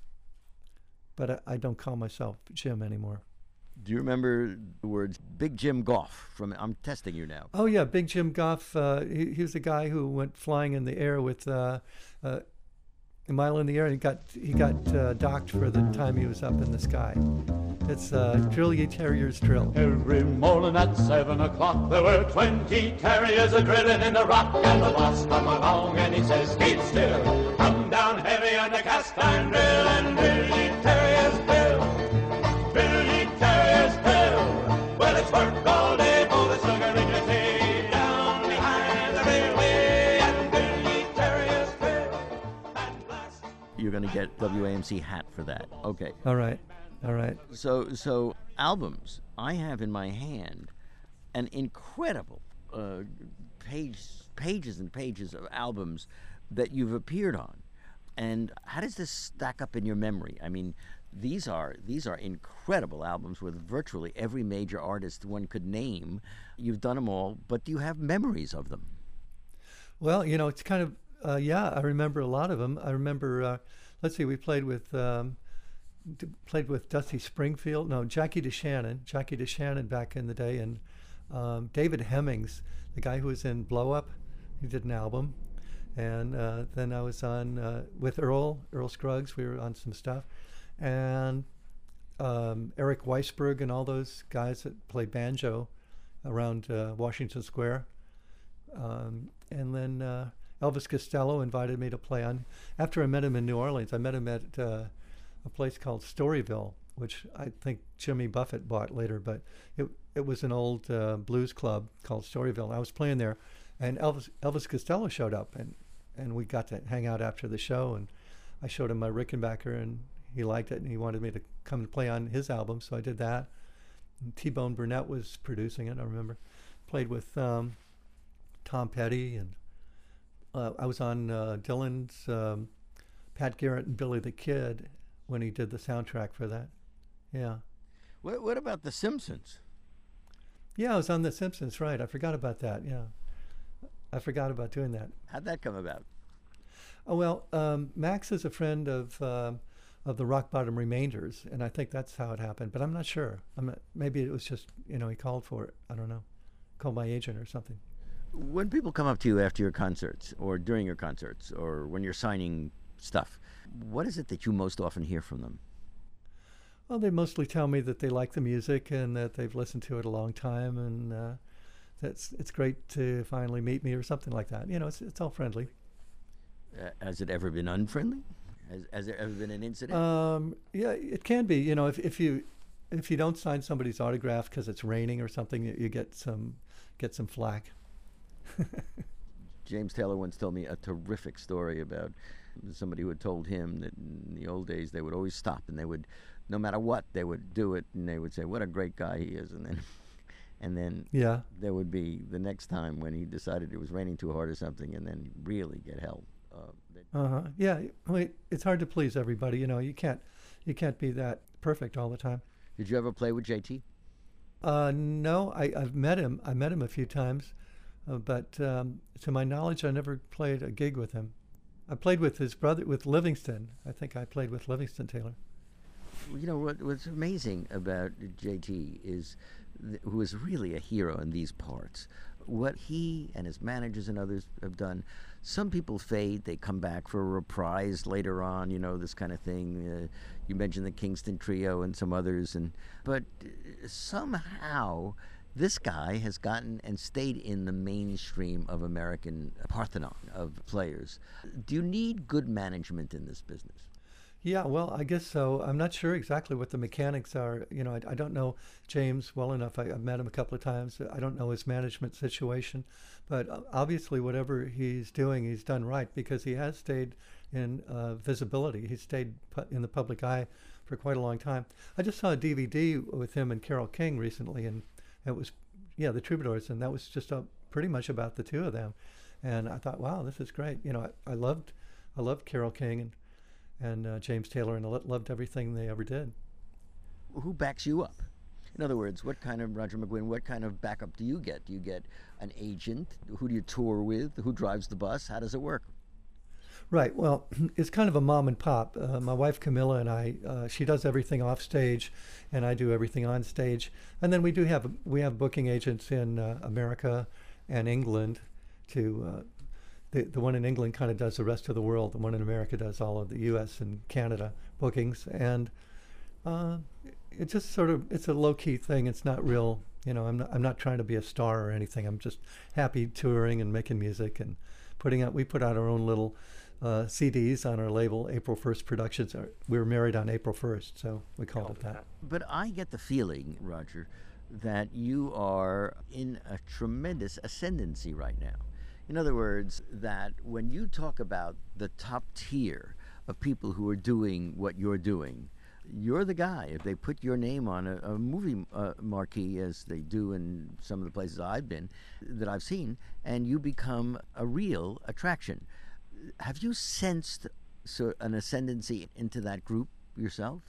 but I, I don't call myself Jim anymore. Do you remember the words Big Jim Goff from, I'm testing you now. Oh yeah, Big Jim Goff, uh, he, he was the guy who went flying in the air with uh, uh, a mile in the air, and he got, he got uh, docked for the time he was up in the sky. It's uh, Drill Ye Terriers Drill. Every morning at seven o'clock there were twenty terriers a drilling in the rock, and the boss come along and he says, keep still, come down heavy on the cast iron drill, and drill ye terriers drill, drill ye terriers drill. Well, it's work all day for the sugar in your tea, down behind the railway, and drill ye terriers drill, and blast. You're going to get W A M C hat for that. Okay. All right, all right. So, so albums. I have in my hand an incredible uh, page, pages and pages of albums that you've appeared on. And how does this stack up in your memory? I mean, these are these are incredible albums with virtually every major artist one could name. You've done them all, but do you have memories of them? Well, you know, it's kind of, uh, yeah, I remember a lot of them. I remember, uh, let's see, we played with um, d- played with Dusty Springfield, no, Jackie DeShannon, Jackie DeShannon back in the day, and um, David Hemmings, the guy who was in Blow Up, he did an album. And uh, then I was on uh, with Earl, Earl Scruggs, we were on some stuff. And um, Eric Weisberg and all those guys that played banjo around uh, Washington Square. Um, and then uh, Elvis Costello invited me to play on. After I met him in New Orleans, I met him at uh, a place called Storyville, which I think Jimmy Buffett bought later, but it it was an old uh, blues club called Storyville. I was playing there, and Elvis Elvis Costello showed up, and, and we got to hang out after the show, and I showed him my Rickenbacker, and he liked it, and he wanted me to come and play on his album, so I did that. And T-Bone Burnett was producing it, I remember. Played with um, Tom Petty and Uh, I was on uh, Dylan's um, Pat Garrett and Billy the Kid when he did the soundtrack for that. Yeah. What, what about The Simpsons? Yeah, I was on The Simpsons, right. I forgot about that, yeah. I forgot about doing that. How'd that come about? Oh, well, um, Max is a friend of uh, of the Rock Bottom Remainders, and I think that's how it happened, but I'm not sure. I'm not, maybe it was just, you know, he called for it. I don't know. Called my agent or something. When people come up to you after your concerts or during your concerts or when you're signing stuff, what is it that you most often hear from them? Well, they mostly tell me that they like the music and that they've listened to it a long time, and uh, that's it's great to finally meet me or something like that. You know, it's it's all friendly. Uh, has it ever been unfriendly? Has, has there ever been an incident? Um, yeah, it can be. You know, if if you if you don't sign somebody's autograph because it's raining or something, you, you get some get some flack. James Taylor once told me a terrific story about somebody who had told him that in the old days they would always stop and they would, no matter what, they would do it, and they would say, "What a great guy he is," and then, and then yeah, there would be the next time when he decided it was raining too hard or something, and then really get held. Uh, uh huh. Yeah, I mean, it's hard to please everybody. You know, you can't you can't be that perfect all the time. Did you ever play with J T? Uh, no, I, I've met him. I met him a few times, uh, but um, to my knowledge, I never played a gig with him. I played with his brother, with Livingston. I think I played with Livingston Taylor. You know what, what's amazing about J T is, th- who is really a hero in these parts. What he and his managers and others have done. Some people fade; they come back for a reprise later on. You know, this kind of thing. Uh, you mentioned the Kingston Trio and some others, and but uh, somehow this guy has gotten and stayed in the mainstream of American Parthenon of players. Do you need good management in this business? Yeah, well, I guess so. I'm not sure exactly what the mechanics are. You know, I, I don't know James well enough. I, I've met him a couple of times. I don't know his management situation, but uh, obviously whatever he's doing, he's done right because he has stayed in uh, visibility. He's stayed pu- in the public eye for quite a long time. I just saw a D V D with him and Carole King recently, and it was, yeah, the Troubadours, and that was just a, pretty much about the two of them. And I thought, wow, this is great. You know, I, I loved, I loved Carole King and. and uh, James Taylor, and I loved everything they ever did. Who backs you up? In other words, what kind of, Roger McGuinn, what kind of backup do you get? Do you get an agent? Who do you tour with? Who drives the bus? How does it work? Right, well, it's kind of a mom and pop. Uh, my wife Camilla and I, uh, she does everything off stage, and I do everything on stage. And then we do have, we have booking agents in uh, America and England to, uh, The, the one in England kind of does the rest of the world. The one in America does all of the U S and Canada bookings. And uh, it just sort of, it's a low-key thing. It's not real, you know, I'm not, I'm not trying to be a star or anything. I'm just happy touring and making music and putting out, we put out our own little uh, C Ds on our label, April first Productions. We were married on April first, so we called it that. But I get the feeling, Roger, that you are in a tremendous ascendancy right now. In other words, that when you talk about the top tier of people who are doing what you're doing, you're the guy. If they put your name on a, a movie uh, marquee, as they do in some of the places I've been, that I've seen, and you become a real attraction. Have you sensed so an ascendancy into that group yourself?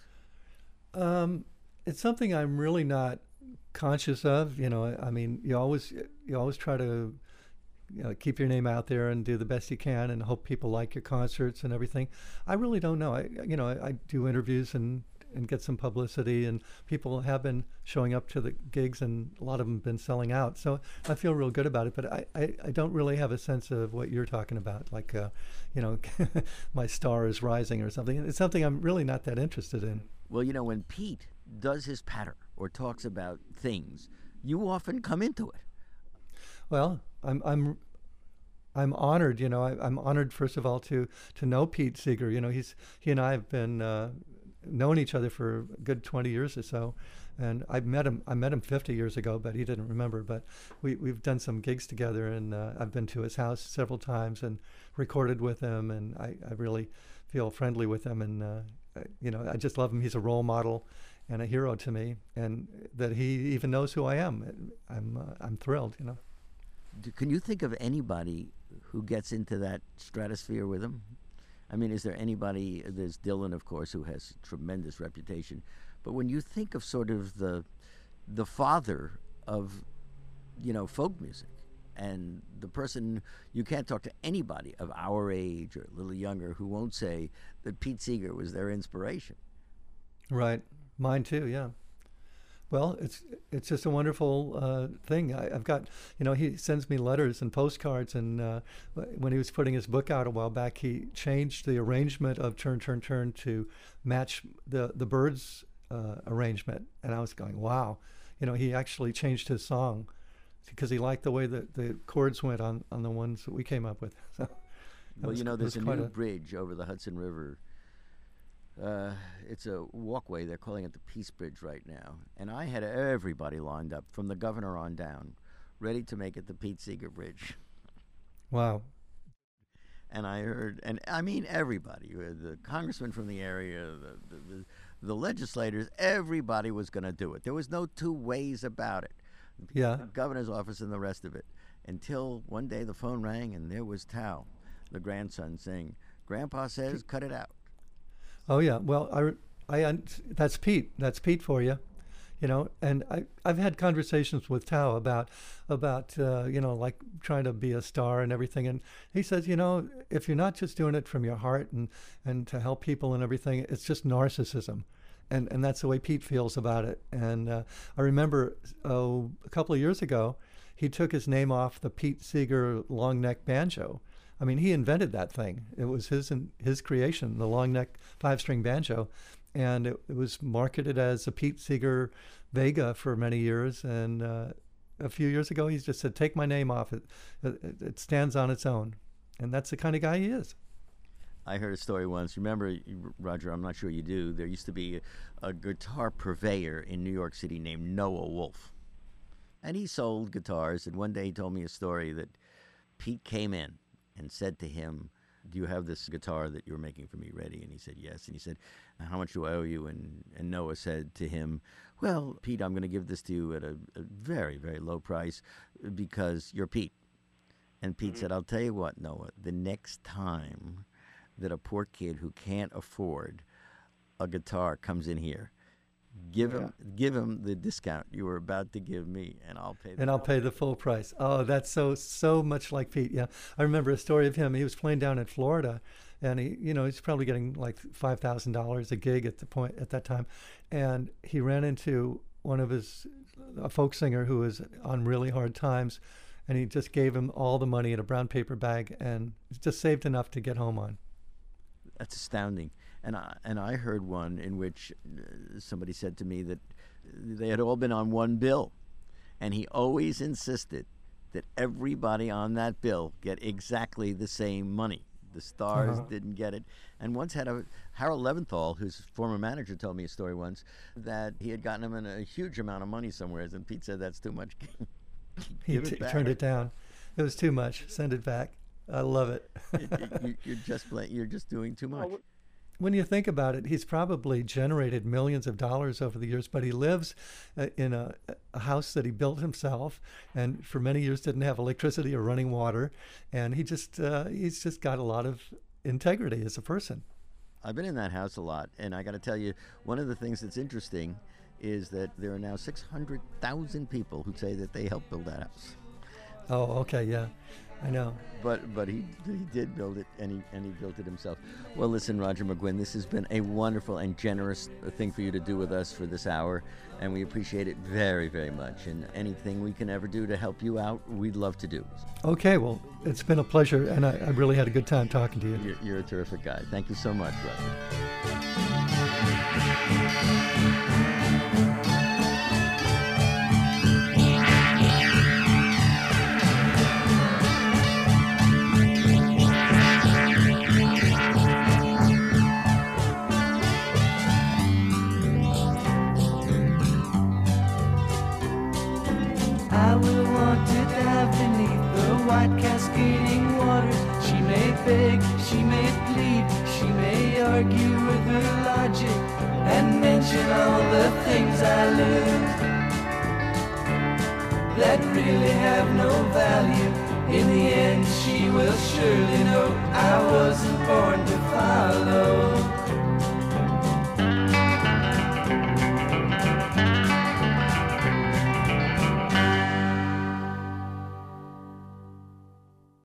Um, it's something I'm really not conscious of. You know, I, I mean, you always you always try to, you know, keep your name out there and do the best you can and hope people like your concerts and everything. I really don't know. I, you know, I, I do interviews and, and get some publicity, and people have been showing up to the gigs, and a lot of them have been selling out. So I feel real good about it, but I, I, I don't really have a sense of what you're talking about, like, uh, you know, my star is rising or something. It's something I'm really not that interested in. Well, you know, when Pete does his patter or talks about things, you often come into it. Well, I'm I'm I'm honored. You know, I, I'm honored first of all to to know Pete Seeger. You know, he's he and I have been uh, known each other for a good twenty years or so, and I met him. I met him fifty years ago, but he didn't remember. But we we've done some gigs together, and uh, I've been to his house several times and recorded with him, and I, I really feel friendly with him, and uh, I, you know, I just love him. He's a role model and a hero to me, and that he even knows who I am. I'm uh, I'm thrilled. You know. Can you think of anybody who gets into that stratosphere with him? I mean, is there anybody? There's Dylan, of course, who has tremendous reputation. But when you think of sort of the the father of, you know, folk music, and the person, you can't talk to anybody of our age or a little younger who won't say that Pete Seeger was their inspiration. Right. Mine too, yeah. Well, it's it's just a wonderful uh, thing. I, I've got, you know, he sends me letters and postcards, and uh, when he was putting his book out a while back, he changed the arrangement of Turn, Turn, Turn to match the, the Byrds uh, arrangement. And I was going, wow. You know, he actually changed his song because he liked the way that the chords went on, on the ones that we came up with. So, well, was, you know, there's a new a... bridge over the Hudson River. Uh, it's a walkway. They're calling it the Peace Bridge right now. And I had everybody lined up from the governor on down, ready to make it the Pete Seeger Bridge. Wow. And I heard, and I mean everybody, the congressman from the area, the, the, the, the legislators, everybody was going to do it. There was no two ways about it. Yeah. The governor's office and the rest of it. Until one day the phone rang and there was Tal, the grandson, saying, "Grandpa says cut it out." Oh yeah, well, I, I, that's Pete. That's Pete for you, you know. And I, I've had conversations with Tao about, about, uh, you know, like trying to be a star and everything. And he says, you know, if you're not just doing it from your heart and, and to help people and everything, it's just narcissism, and and that's the way Pete feels about it. And uh, I remember, oh, a couple of years ago, he took his name off the Pete Seeger long neck banjo. I mean, he invented that thing. It was his his creation, the long neck five string banjo, and it, it was marketed as a Pete Seeger Vega for many years. And uh, a few years ago, he just said, "Take my name off it. it. It stands on its own," and that's the kind of guy he is. I heard a story once. Remember, Roger? I'm not sure you do. There used to be a, a guitar purveyor in New York City named Noah Wolf, and he sold guitars. And one day he told me a story that Pete came in and said to him, "Do you have this guitar that you're making for me ready?" And he said, "Yes." And he said, "How much do I owe you?" And, and Noah said to him, "Well, Pete, I'm going to give this to you at a, a very, very low price because you're Pete." And Pete mm-hmm. said, "I'll tell you what, Noah, the next time that a poor kid who can't afford a guitar comes in here, Give yeah. him, give him the discount you were about to give me, and I'll pay. The and I'll pay the full price." Oh, that's so so much like Pete. Yeah, I remember a story of him. He was playing down in Florida, and he, you know, he's probably getting like five thousand dollars a gig at the point at that time, and he ran into one of his a folk singer who was on really hard times, and he just gave him all the money in a brown paper bag, and just saved enough to get home on. That's astounding. And I, and I heard one in which uh, somebody said to me that they had all been on one bill, and he always insisted that everybody on that bill get exactly the same money. The stars uh-huh. didn't get it. And once had a Harold Leventhal, whose former manager, told me a story once that he had gotten him in a huge amount of money somewhere, and Pete said, "That's too much." He t- turned it down. It was too much. Send it back. I love it. you, you're just you're just doing too much. When you think about it, he's probably generated millions of dollars over the years, but he lives uh, in a, a house that he built himself, and for many years didn't have electricity or running water, and he just uh, he's just got a lot of integrity as a person. I've been in that house a lot, and I got to tell you, one of the things that's interesting is that there are now six hundred thousand people who say that they helped build that house. Oh, okay, yeah. I know. But but he he did build it, and he and he built it himself. Well, listen, Roger McGuinn, this has been a wonderful and generous thing for you to do with us for this hour, and we appreciate it very, very much. And anything we can ever do to help you out, we'd love to do. Okay, well, it's been a pleasure, and I, I really had a good time talking to you. You're, you're a terrific guy. Thank you so much, Roger. I will want to dive beneath the white cascading waters. She may beg, she may plead, she may argue with her logic and mention all the things I learned that really have no value. In the end, she will surely know I wasn't born to